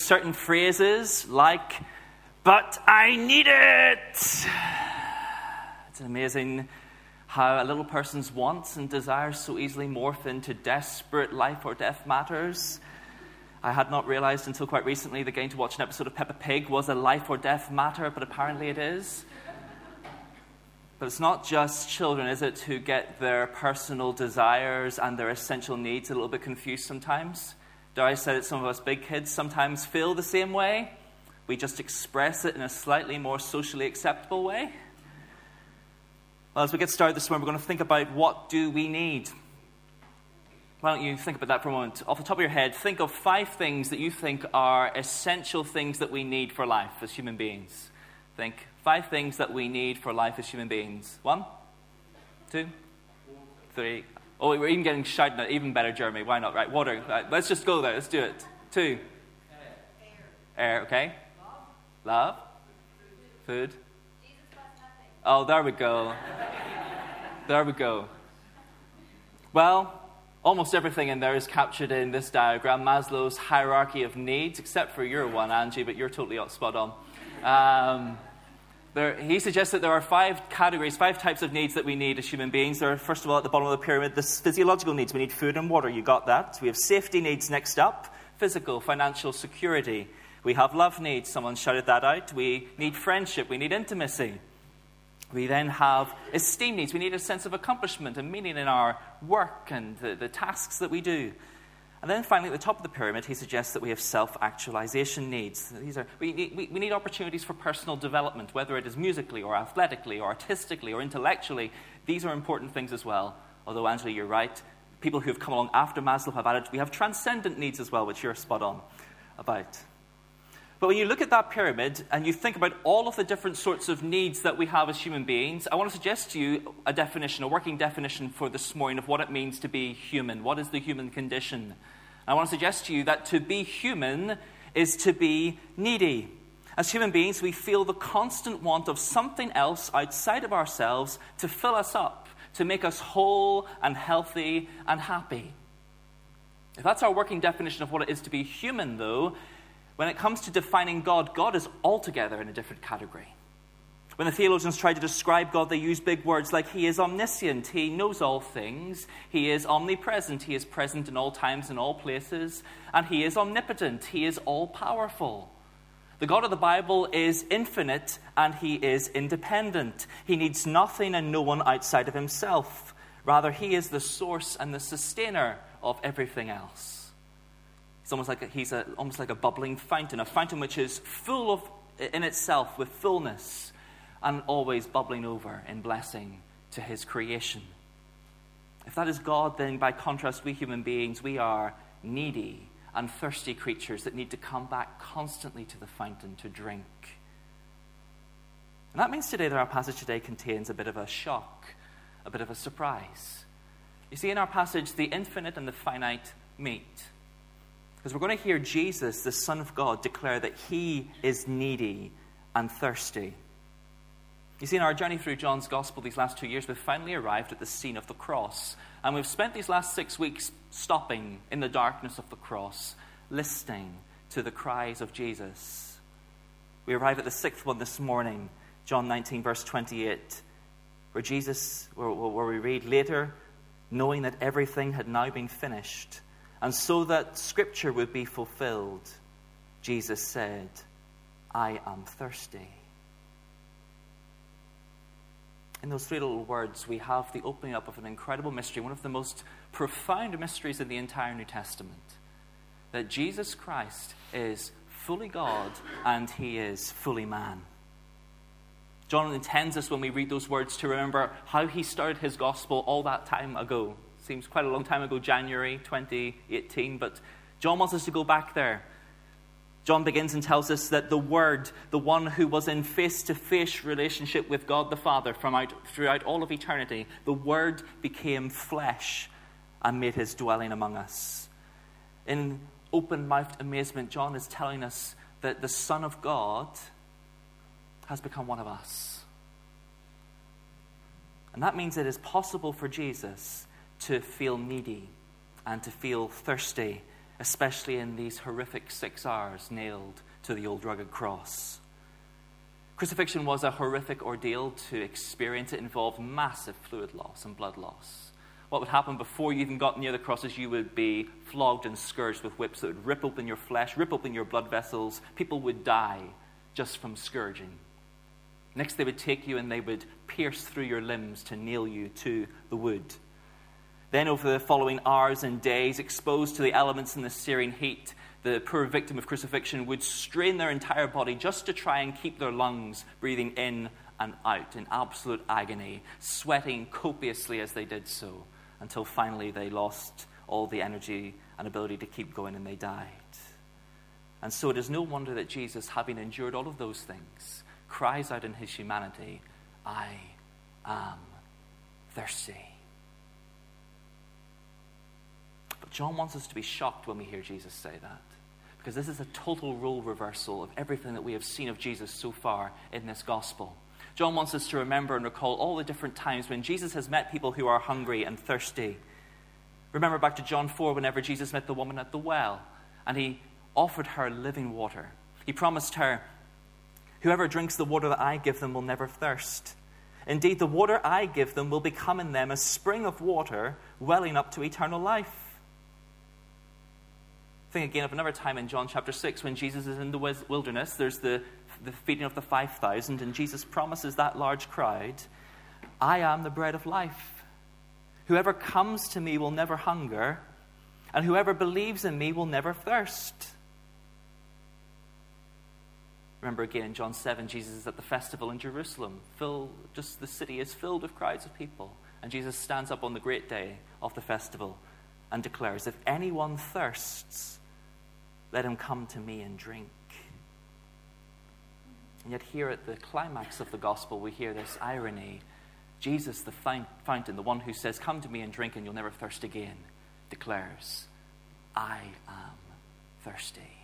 certain phrases like, "But I need it." It's amazing how a little person's wants and desires so easily morph into desperate life or death matters. I had not realized until quite recently that getting to watch an episode of Peppa Pig was a life or death matter, but apparently it is. But it's not just children, is it, who get their personal desires and their essential needs a little bit confused sometimes? Dare I say that some of us big kids sometimes feel the same way? We just express it in a slightly more socially acceptable way? Well, as we get started this morning, we're going to think about what do we need. Why don't you think about that for a moment? Off the top of your head, think of 5 things that you think are essential things that we need for life as human beings. Think 5 things that we need for life as human beings. 1, 2, 3. Oh, we're even getting shouted at. Even better, Jeremy. Why not? Right, water. Right, let's just go there. Let's do it. 2. Air, okay. Love. Food. Oh, there we go. There we go. Well, almost everything in there is captured in this diagram, Maslow's hierarchy of needs, except for your one, Angie, but you're totally spot on. He suggests that there are 5 categories, 5 types of needs that we need as human beings. There are, first of all, at the bottom of the pyramid, the physiological needs. We need food and water. You got that. We have safety needs next up, physical, financial security. We have love needs. Someone shouted that out. We need friendship. We need intimacy. We then have esteem needs. We need a sense of accomplishment and meaning in our work and the tasks that we do. And then finally, at the top of the pyramid, he suggests that we have self-actualization needs. We need opportunities for personal development, whether it is musically or athletically or artistically or intellectually. These are important things as well. Although, Angela, you're right. People who have come along after Maslow have added, we have transcendent needs as well, which you're spot on about. But when you look at that pyramid and you think about all of the different sorts of needs that we have as human beings, I want to suggest to you a definition, a working definition for this morning of what it means to be human. What is the human condition? I want to suggest to you that to be human is to be needy. As human beings, we feel the constant want of something else outside of ourselves to fill us up, to make us whole and healthy and happy. If that's our working definition of what it is to be human, though, when it comes to defining God, God is altogether in a different category. When the theologians try to describe God, they use big words like He is omniscient, He knows all things, He is omnipresent, He is present in all times and all places, and He is omnipotent, He is all-powerful. The God of the Bible is infinite and He is independent. He needs nothing and no one outside of Himself. Rather, He is the source and the sustainer of everything else. It's almost like a bubbling fountain, a fountain which is full of in itself with fullness and always bubbling over in blessing to His creation. If that is God, then by contrast, we human beings, we are needy and thirsty creatures that need to come back constantly to the fountain to drink. And that means today that our passage today contains a bit of a shock, a bit of a surprise. You see, in our passage, the infinite and the finite meet. Because we're going to hear Jesus, the Son of God, declare that He is needy and thirsty. You see, in our journey through John's Gospel these last 2 years, we've finally arrived at the scene of the cross. And we've spent these last 6 weeks stopping in the darkness of the cross, listening to the cries of Jesus. We arrive at the 6th one this morning, John 19, verse 28, where we read, "Later, knowing that everything had now been finished, and so that Scripture would be fulfilled, Jesus said, 'I am thirsty.'" In those 3 little words, we have the opening up of an incredible mystery, one of the most profound mysteries in the entire New Testament. That Jesus Christ is fully God and He is fully man. John intends us when we read those words to remember how He started His gospel all that time ago. Seems quite a long time ago, January 2018, but John wants us to go back there. John begins and tells us that the Word, the one who was in face-to-face relationship with God the Father throughout all of eternity, the Word became flesh and made His dwelling among us. In open-mouthed amazement, John is telling us that the Son of God has become one of us. And that means it is possible for Jesus to feel needy and to feel thirsty especially in these horrific 6 hours nailed to the old rugged cross. Crucifixion was a horrific ordeal to experience. It involved massive fluid loss and blood loss. What would happen before you even got near the cross is you would be flogged and scourged with whips that would rip open your flesh, rip open your blood vessels. People would die just from scourging. Next, they would take you and they would pierce through your limbs to nail you to the wood. Then, over the following hours and days, exposed to the elements in the searing heat, the poor victim of crucifixion would strain their entire body just to try and keep their lungs breathing in and out in absolute agony, sweating copiously as they did so, until finally they lost all the energy and ability to keep going and they died. And so it is no wonder that Jesus, having endured all of those things, cries out in his humanity, "I am thirsty." But John wants us to be shocked when we hear Jesus say that, because this is a total role reversal of everything that we have seen of Jesus so far in this gospel. John wants us to remember and recall all the different times when Jesus has met people who are hungry and thirsty. Remember back to John 4, whenever Jesus met the woman at the well, and he offered her living water. He promised her, "Whoever drinks the water that I give them will never thirst. Indeed, the water I give them will become in them a spring of water welling up to eternal life." Think again of another time in John chapter 6 when Jesus is in the wilderness. There's the feeding of the 5,000, and Jesus promises that large crowd, "I am the bread of life. Whoever comes to me will never hunger, and whoever believes in me will never thirst." Remember again in John 7, Jesus is at the festival in Jerusalem. Just the city is filled with crowds of people. And Jesus stands up on the great day of the festival and declares, "If anyone thirsts, let him come to me and drink." And yet here at the climax of the gospel, we hear this irony. Jesus, the fountain, the one who says, "Come to me and drink and you'll never thirst again," declares, "I am thirsty."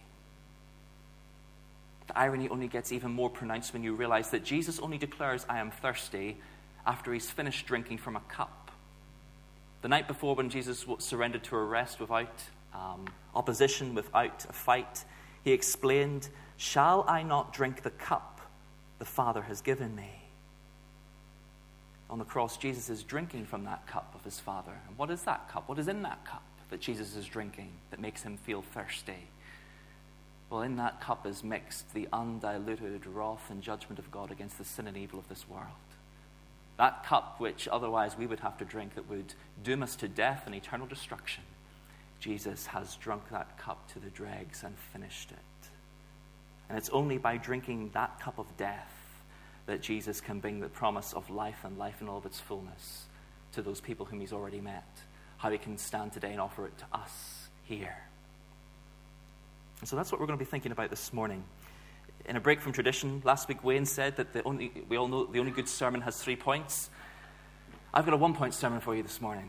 The irony only gets even more pronounced when you realize that Jesus only declares, "I am thirsty," after he's finished drinking from a cup. The night before, when Jesus surrendered to arrest without opposition, without a fight, he explained, "Shall I not drink the cup the Father has given me?" On the cross, Jesus is drinking from that cup of his Father. And what is that cup? What is in that cup that Jesus is drinking that makes him feel thirsty? Well, in that cup is mixed the undiluted wrath and judgment of God against the sin and evil of this world. That cup which otherwise we would have to drink, that would doom us to death and eternal destruction. Jesus has drunk that cup to the dregs and finished it. And it's only by drinking that cup of death that Jesus can bring the promise of life and life in all of its fullness to those people whom he's already met. How he can stand today and offer it to us here. And so that's what we're going to be thinking about this morning. In a break from tradition, last week Wayne said that we all know the only good sermon has 3 points. I've got a 1-point sermon for you this morning.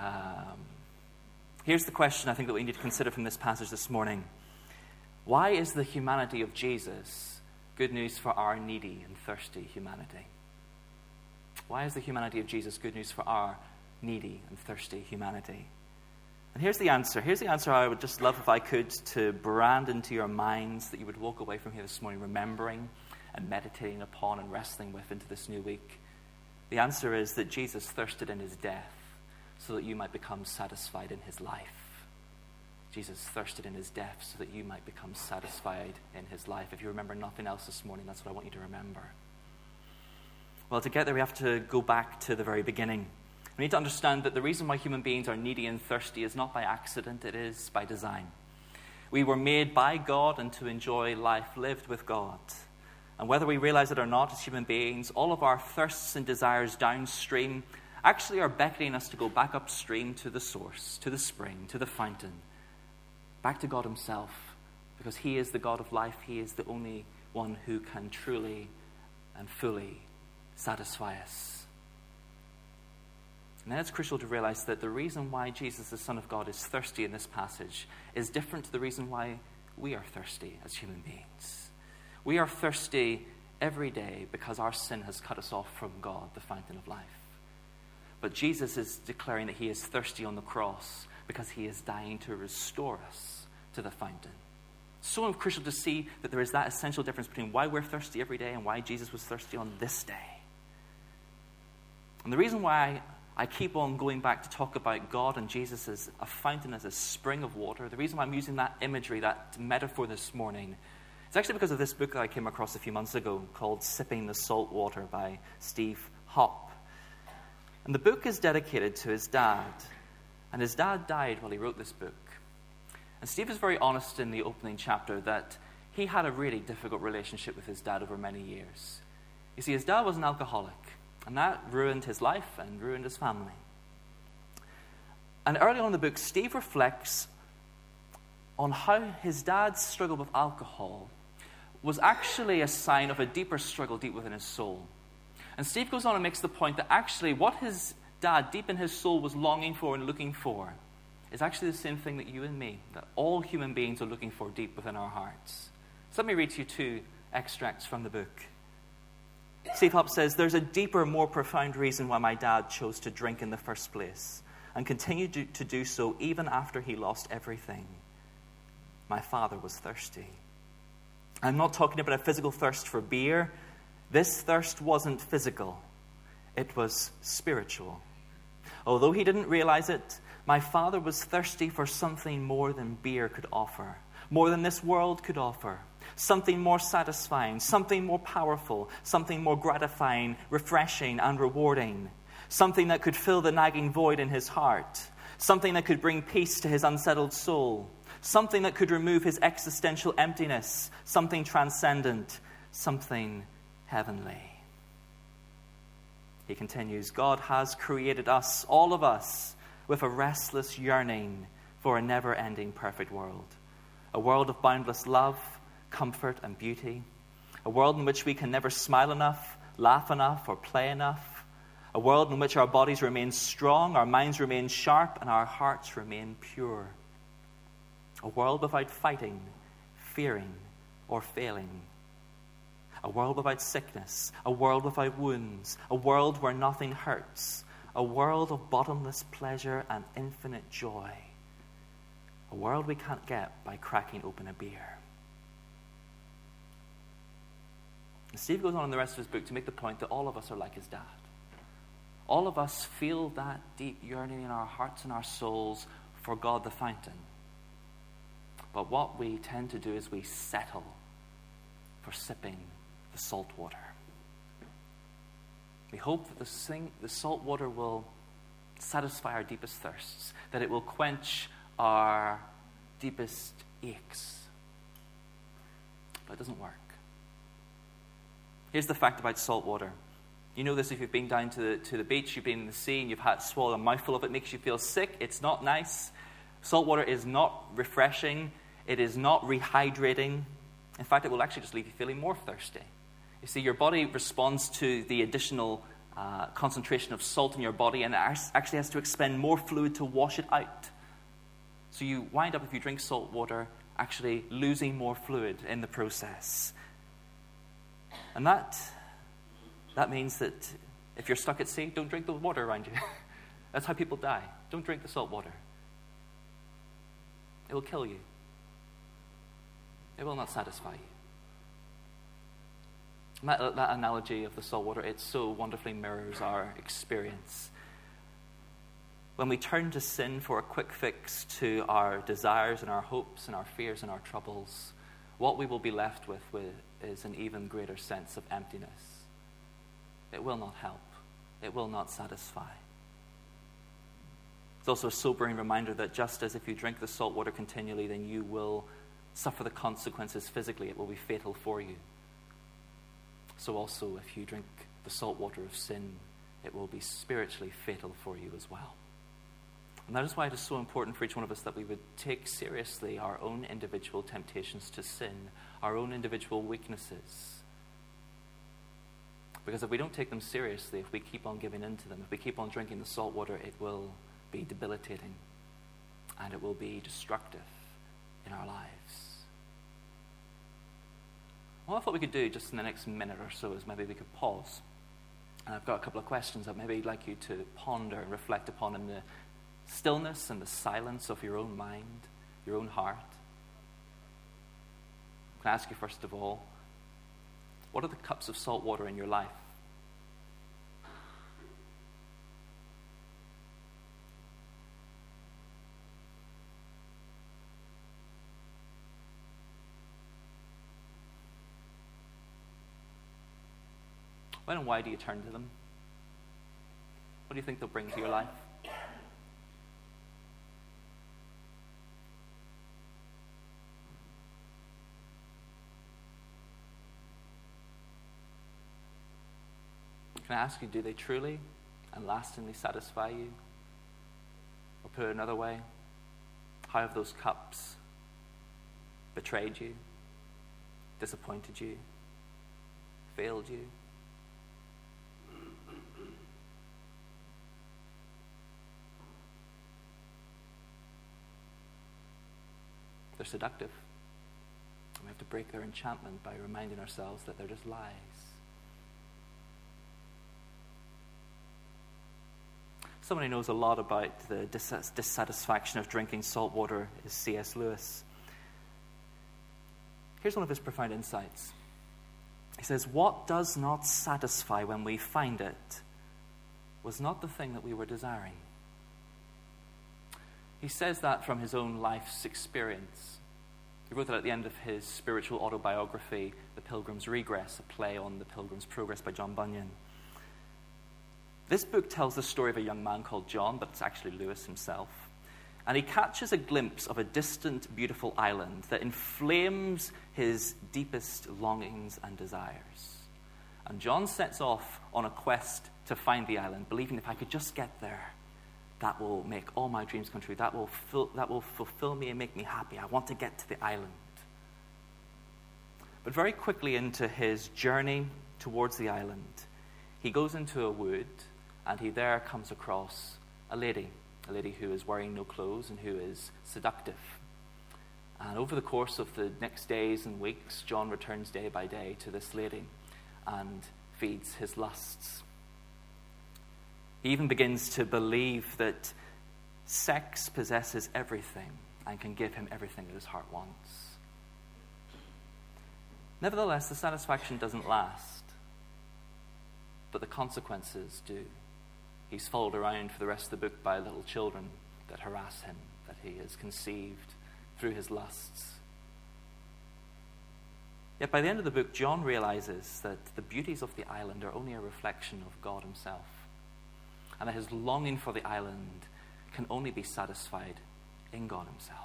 Here's the question I think that we need to consider from this passage this morning. Why is the humanity of Jesus good news for our needy and thirsty humanity? Why is the humanity of Jesus good news for our needy and thirsty humanity? And here's the answer. Here's the answer I would just love if I could to brand into your minds, that you would walk away from here this morning remembering and meditating upon and wrestling with into this new week. The answer is that Jesus thirsted in his death so that you might become satisfied in his life. Jesus thirsted in his death so that you might become satisfied in his life. If you remember nothing else this morning, that's what I want you to remember. Well, to get there, we have to go back to the very beginning. We need to understand that the reason why human beings are needy and thirsty is not by accident, it is by design. We were made by God and to enjoy life lived with God. And whether we realize it or not, as human beings, all of our thirsts and desires downstream actually are beckoning us to go back upstream to the source, to the spring, to the fountain, back to God himself, because he is the God of life. He is the only one who can truly and fully satisfy us. And then it's crucial to realize that the reason why Jesus, the Son of God, is thirsty in this passage is different to the reason why we are thirsty as human beings. We are thirsty every day because our sin has cut us off from God, the fountain of life. But Jesus is declaring that he is thirsty on the cross because he is dying to restore us to the fountain. So crucial to see that there is that essential difference between why we're thirsty every day and why Jesus was thirsty on this day. And the reason why I keep on going back to talk about God and Jesus as a fountain, as a spring of water, the reason why I'm using that imagery, that metaphor this morning, it's actually because of this book that I came across a few months ago called Sipping the Salt Water by Steve Hopp. And the book is dedicated to his dad. And his dad died while he wrote this book. And Steve is very honest in the opening chapter that he had a really difficult relationship with his dad over many years. You see, his dad was an alcoholic, and that ruined his life and ruined his family. And early on in the book, Steve reflects on how his dad's struggle with alcohol was actually a sign of a deeper struggle deep within his soul. And Steve goes on and makes the point that actually what his dad deep in his soul was longing for and looking for is actually the same thing that you and me, that all human beings are looking for deep within our hearts. So let me read to you 2 extracts from the book. Steve Hopp says, "There's a deeper, more profound reason why my dad chose to drink in the first place and continued to do so even after he lost everything. My father was thirsty. I'm not talking about a physical thirst for beer. This thirst wasn't physical. It was spiritual. Although he didn't realize it, my father was thirsty for something more than beer could offer, more than this world could offer, something more satisfying, something more powerful, something more gratifying, refreshing, and rewarding, something that could fill the nagging void in his heart, something that could bring peace to his unsettled soul, something that could remove his existential emptiness, something transcendent, something heavenly." He continues, "God has created us, all of us, with a restless yearning for a never-ending perfect world. A world of boundless love, comfort, and beauty. A world in which we can never smile enough, laugh enough, or play enough. A world in which our bodies remain strong, our minds remain sharp, and our hearts remain pure. A world without fighting, fearing, or failing. A world without sickness, a world without wounds, a world where nothing hurts, a world of bottomless pleasure and infinite joy. A world we can't get by cracking open a beer." And Steve goes on in the rest of his book to make the point that all of us are like his dad. All of us feel that deep yearning in our hearts and our souls for God the fountain. But what we tend to do is we settle for sipping the salt water. We hope that the salt water will satisfy our deepest thirsts, that it will quench our deepest aches. But it doesn't work. Here's the fact about salt water. You know this if you've been down to the beach, you've been in the sea, and you've had to swallow a mouthful of it. It makes you feel sick. It's not nice. Salt water is not refreshing. It is not rehydrating. In fact, it will actually just leave you feeling more thirsty. You see, your body responds to the additional concentration of salt in your body, and it actually has to expend more fluid to wash it out. So you wind up, if you drink salt water, actually losing more fluid in the process. And that means that if you're stuck at sea, don't drink the water around you. That's how people die. Don't drink the salt water. It will kill you. It will not satisfy you. That analogy of the salt water, it so wonderfully mirrors our experience. When we turn to sin for a quick fix to our desires and our hopes and our fears and our troubles, what we will be left with is an even greater sense of emptiness. It will not help. It will not satisfy. It's also a sobering reminder that just as if you drink the salt water continually, then you will suffer the consequences physically. It will be fatal for you. So also, if you drink the salt water of sin, it will be spiritually fatal for you as well. And that is why it is so important for each one of us that we would take seriously our own individual temptations to sin, our own individual weaknesses. Because if we don't take them seriously, if we keep on giving in to them, if we keep on drinking the salt water, it will be debilitating and it will be destructive in our lives. What I thought we could do just in the next minute or so is maybe we could pause. And I've got a couple of questions that maybe I'd like you to ponder and reflect upon in the stillness and the silence of your own mind, your own heart. Can I ask you first of all, what are the cups of salt water in your life? When and why do you turn to them? What do you think they'll bring to your life? Can I ask you, do they truly and lastingly satisfy you? Or put it another way, how have those cups betrayed you, disappointed you, failed you? They're seductive. And we have to break their enchantment by reminding ourselves that they're just lies. Someone who knows a lot about the dissatisfaction of drinking salt water is C.S. Lewis. Here's one of his profound insights. He says, "What does not satisfy when we find it was not the thing that we were desiring." He says that from his own life's experience. He wrote that at the end of his spiritual autobiography, The Pilgrim's Regress, a play on the Pilgrim's Progress by John Bunyan. This book tells the story of a young man called John, but it's actually Lewis himself. And he catches a glimpse of a distant, beautiful island that inflames his deepest longings and desires. And John sets off on a quest to find the island, believing if I could just get there, that will make all my dreams come true. That will fulfill me and make me happy. I want to get to the island. But very quickly into his journey towards the island, he goes into a wood, and he there comes across a lady who is wearing no clothes and who is seductive. And over the course of the next days and weeks, John returns day by day to this lady and feeds his lusts. He even begins to believe that sex possesses everything and can give him everything that his heart wants. Nevertheless, the satisfaction doesn't last, but the consequences do. He's followed around for the rest of the book by little children that harass him, that he has conceived through his lusts. Yet by the end of the book, John realizes that the beauties of the island are only a reflection of God himself, and that his longing for the island can only be satisfied in God himself.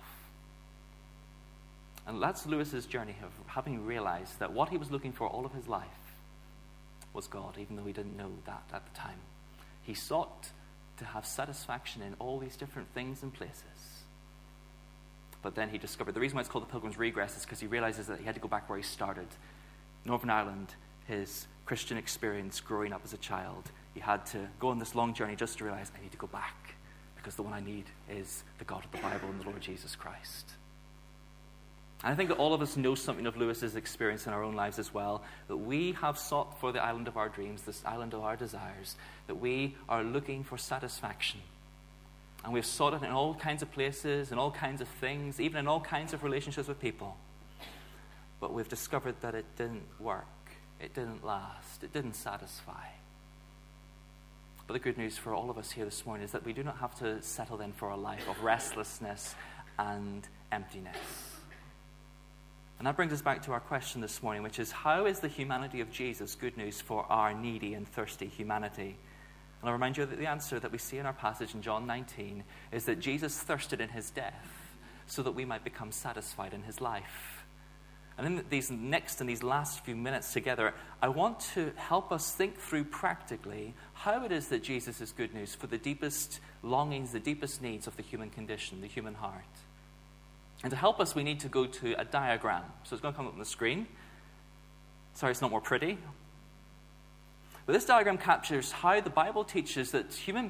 And that's Lewis's journey of having realized that what he was looking for all of his life was God, even though he didn't know that at the time. He sought to have satisfaction in all these different things and places. But then he discovered, the reason why it's called the Pilgrim's Regress is because he realizes that he had to go back where he started. Northern Ireland, his Christian experience growing up as a child. He had to go on this long journey just to realize, I need to go back, because the one I need is the God of the Bible and the Lord Jesus Christ. And I think that all of us know something of Lewis's experience in our own lives as well, that we have sought for the island of our dreams, this island of our desires, that we are looking for satisfaction. And we've sought it in all kinds of places, in all kinds of things, even in all kinds of relationships with people. But we've discovered that it didn't work, it didn't last, it didn't satisfy. But the good news for all of us here this morning is that we do not have to settle then for a life of restlessness and emptiness. And that brings us back to our question this morning, which is, how is the humanity of Jesus good news for our needy and thirsty humanity? And I'll remind you that the answer that we see in our passage in John 19 is that Jesus thirsted in his death so that we might become satisfied in his life. And in these last few minutes together, I want to help us think through practically how it is that Jesus is good news for the deepest longings, the deepest needs of the human condition, the human heart. And to help us, we need to go to a diagram. So it's going to come up on the screen. Sorry, it's not more pretty. But this diagram captures how the Bible teaches that human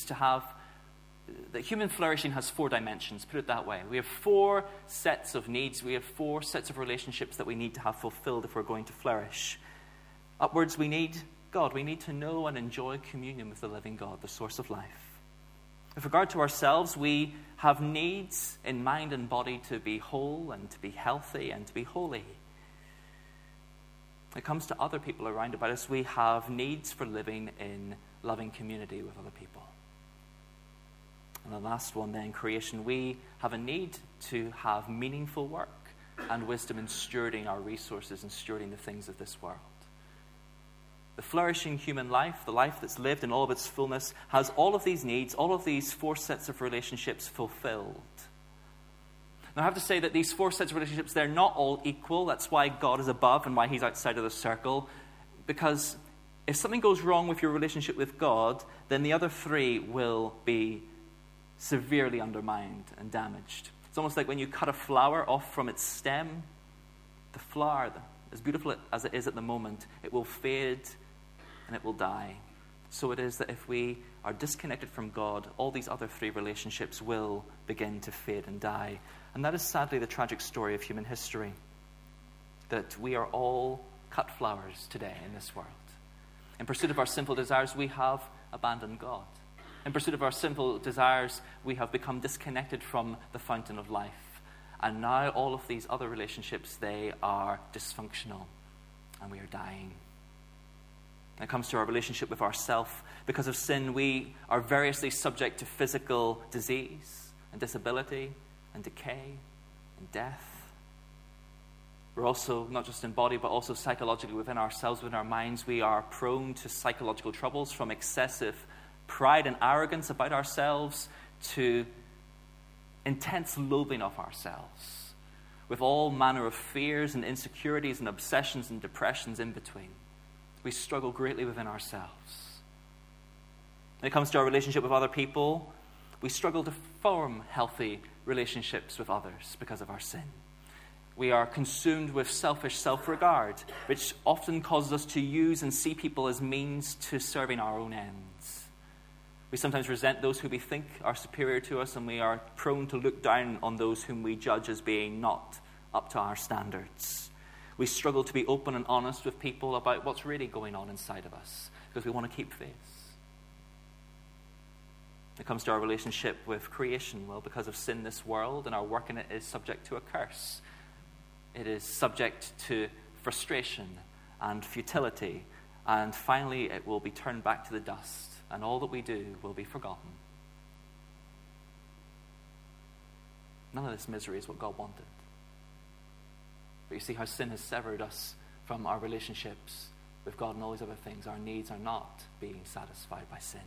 flourishing has 4 dimensions, put it that way. We have 4 sets of needs. We have 4 sets of relationships that we need to have fulfilled if we're going to flourish. Upwards, we need God. We need to know and enjoy communion with the living God, the source of life. With regard to ourselves, we have needs in mind and body to be whole and to be healthy and to be holy. it comes to other people around about us, we have needs for living in loving community with other people. And the last one then, creation, we have a need to have meaningful work and wisdom in stewarding our resources and stewarding the things of this world. The flourishing human life, the life that's lived in all of its fullness, has all of these needs, all of these 4 sets of relationships fulfilled. Now, I have to say that these 4 sets of relationships, they're not all equal. That's why God is above and why he's outside of the circle. Because if something goes wrong with your relationship with God, then the other 3 will be severely undermined and damaged. It's almost like when you cut a flower off from its stem, the flower, as beautiful as it is at the moment, it will fade and it will die. So it is that if we are disconnected from God, all these other 3 relationships will begin to fade and die. And that is sadly the tragic story of human history, that we are all cut flowers today in this world. In pursuit of our sinful desires, we have abandoned God. In pursuit of our sinful desires, we have become disconnected from the fountain of life. And now all of these other relationships, they are dysfunctional and we are dying. When it comes to our relationship with ourself, because of sin, we are variously subject to physical disease and disability and decay and death. We're also, not just in body, but also psychologically within ourselves, within our minds, we are prone to psychological troubles, from excessive pride and arrogance about ourselves to intense loathing of ourselves, with all manner of fears and insecurities and obsessions and depressions in between. We struggle greatly within ourselves. When it comes to our relationship with other people, we struggle to form healthy relationships with others because of our sin. We are consumed with selfish self-regard, which often causes us to use and see people as means to serving our own ends. We sometimes resent those who we think are superior to us, and we are prone to look down on those whom we judge as being not up to our standards. We struggle to be open and honest with people about what's really going on inside of us, because we want to keep face. When it comes to our relationship with creation, well, because of sin, this world and our work in it is subject to a curse. It is subject to frustration and futility, and finally it will be turned back to the dust, and all that we do will be forgotten. None of this misery is what God wanted. But you see how sin has severed us from our relationships with God and all these other things. Our needs are not being satisfied by sin.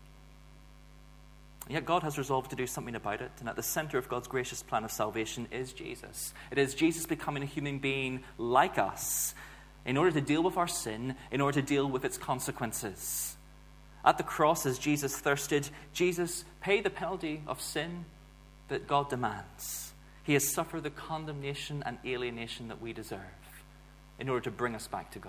And yet God has resolved to do something about it, and at the center of God's gracious plan of salvation is Jesus. It is Jesus becoming a human being like us in order to deal with our sin, in order to deal with its consequences. At the cross, as Jesus thirsted, Jesus paid the penalty of sin that God demands. He has suffered the condemnation and alienation that we deserve in order to bring us back to God.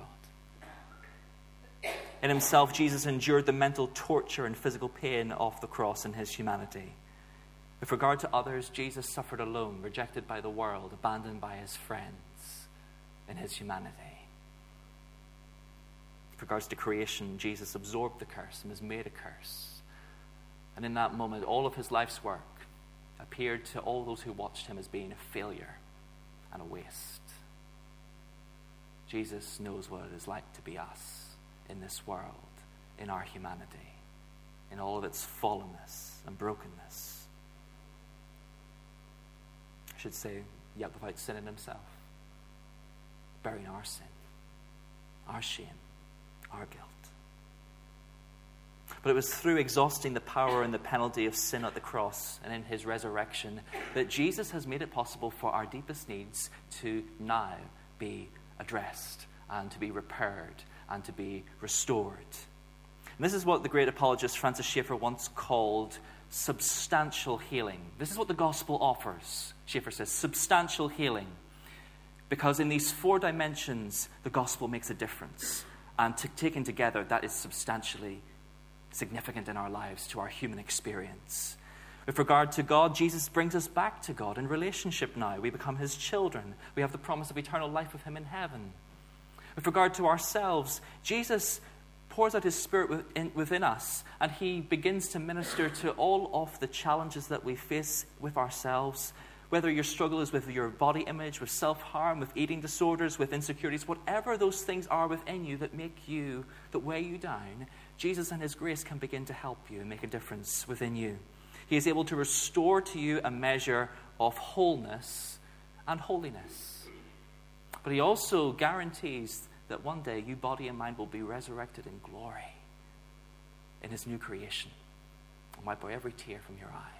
In himself, Jesus endured the mental torture and physical pain of the cross in his humanity. With regard to others, Jesus suffered alone, rejected by the world, abandoned by his friends in his humanity. With regards to creation, Jesus absorbed the curse and was made a curse. And in that moment, all of his life's work appeared to all those who watched him as being a failure and a waste. Jesus knows what it is like to be us in this world, in our humanity, in all of its fallenness and brokenness. I should say, yet without sin in himself, bearing our sin, our shame, our guilt. But it was through exhausting the power and the penalty of sin at the cross and in his resurrection that Jesus has made it possible for our deepest needs to now be addressed and to be repaired and to be restored. And this is what the great apologist Francis Schaeffer once called substantial healing. This is what the gospel offers, Schaeffer says, substantial healing. Because in these 4 dimensions, the gospel makes a difference. And taken together, that is substantially significant in our lives, to our human experience. With regard to God, Jesus brings us back to God in relationship now. We become his children. We have the promise of eternal life with him in heaven. With regard to ourselves, Jesus pours out his Spirit within us, and he begins to minister to all of the challenges that we face with ourselves. Whether your struggle is with your body image, with self-harm, with eating disorders, with insecurities, whatever those things are within you that weigh you down, Jesus and his grace can begin to help you and make a difference within you. He is able to restore to you a measure of wholeness and holiness. But he also guarantees that one day you, body and mind, will be resurrected in glory in his new creation and wipe away every tear from your eye.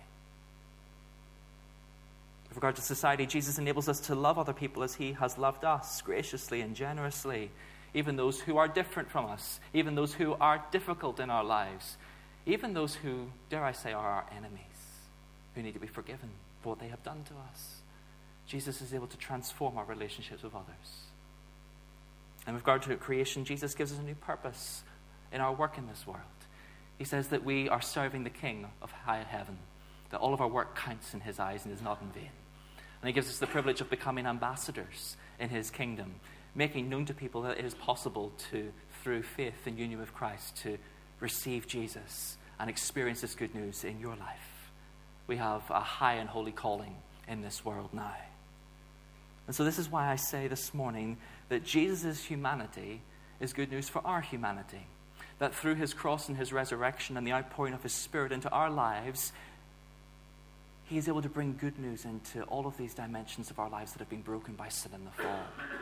With regard to society, Jesus enables us to love other people as he has loved us, graciously and generously, even those who are different from us, even those who are difficult in our lives, even those who, dare I say, are our enemies, who need to be forgiven for what they have done to us. Jesus is able to transform our relationships with others. And with regard to creation, Jesus gives us a new purpose in our work in this world. He says that we are serving the King of high heaven, that all of our work counts in his eyes and is not in vain. And he gives us the privilege of becoming ambassadors in his kingdom, making known to people that it is possible to, through faith and union with Christ, to receive Jesus and experience this good news in your life. We have a high and holy calling in this world now. And so this is why I say this morning that Jesus' humanity is good news for our humanity. That through his cross and his resurrection and the outpouring of his Spirit into our lives, he is able to bring good news into all of these dimensions of our lives that have been broken by sin and the fall.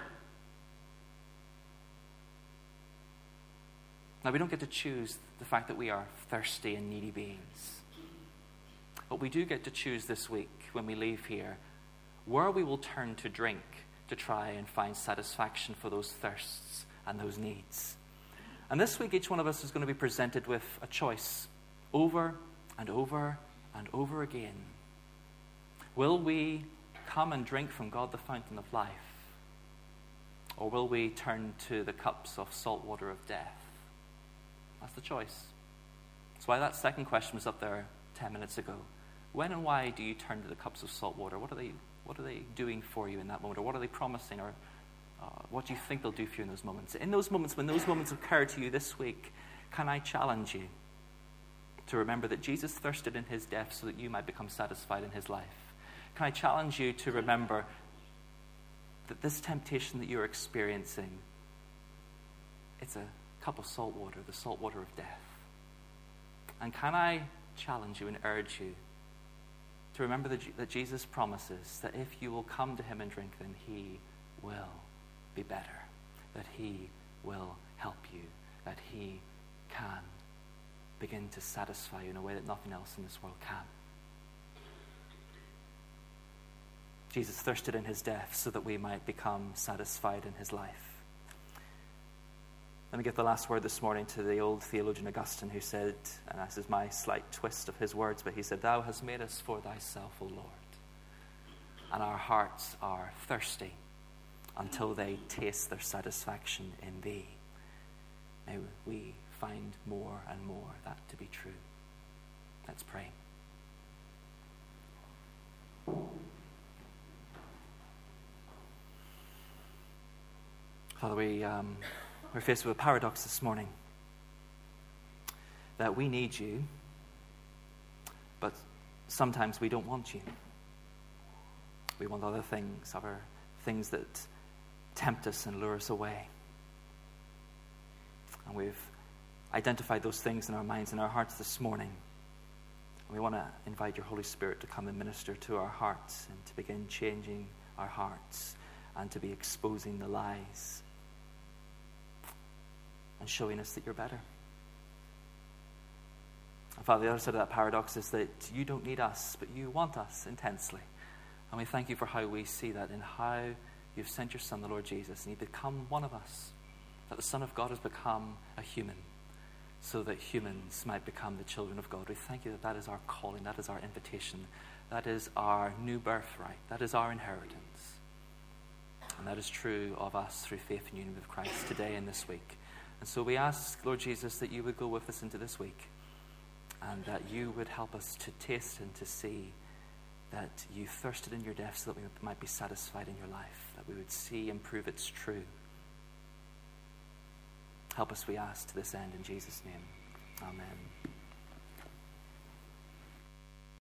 Now, we don't get to choose the fact that we are thirsty and needy beings. But we do get to choose this week, when we leave here, where we will turn to drink to try and find satisfaction for those thirsts and those needs. And this week, each one of us is going to be presented with a choice over and over and over again. Will we come and drink from God, the fountain of life? Or will we turn to the cups of salt water of death? That's the choice. That's why that second question was up there 10 minutes ago. When and why do you turn to the cups of salt water? What are they doing for you in that moment? Or what are they promising? Or what do you think they'll do for you in those moments? In those moments, when those moments occur to you this week, can I challenge you to remember that Jesus thirsted in his death so that you might become satisfied in his life? Can I challenge you to remember that this temptation that you're experiencing, it's a cup of salt water, the salt water of death? And can I challenge you and urge you to remember that Jesus promises that if you will come to him and drink, then he will be better, that he will help you, that he can begin to satisfy you in a way that nothing else in this world can. Jesus thirsted in his death so that we might become satisfied in his life. Let me give the last word this morning to the old theologian Augustine, who said, and this is my slight twist of his words, but he said, "Thou hast made us for thyself, O Lord, and our hearts are thirsty until they taste their satisfaction in thee." May we find more and more that to be true. Let's pray. Father, we're faced with a paradox this morning, that we need you, but sometimes we don't want you. We want other things that tempt us and lure us away. And we've identified those things in our minds and our hearts this morning. And we want to invite your Holy Spirit to come and minister to our hearts and to begin changing our hearts and to be exposing the lies and showing us that you're better. And Father, the other side of that paradox is that you don't need us, but you want us intensely. And we thank you for how we see that in how you've sent your Son, the Lord Jesus, and he become one of us. That the Son of God has become a human, so that humans might become the children of God. We thank you that that is our calling, that is our invitation, that is our new birthright, that is our inheritance. And that is true of us through faith and union with Christ today and this week. And so we ask, Lord Jesus, that you would go with us into this week, and that you would help us to taste and to see that you thirsted in your death so that we might be satisfied in your life, that we would see and prove it's true. Help us, we ask, to this end in Jesus' name. Amen.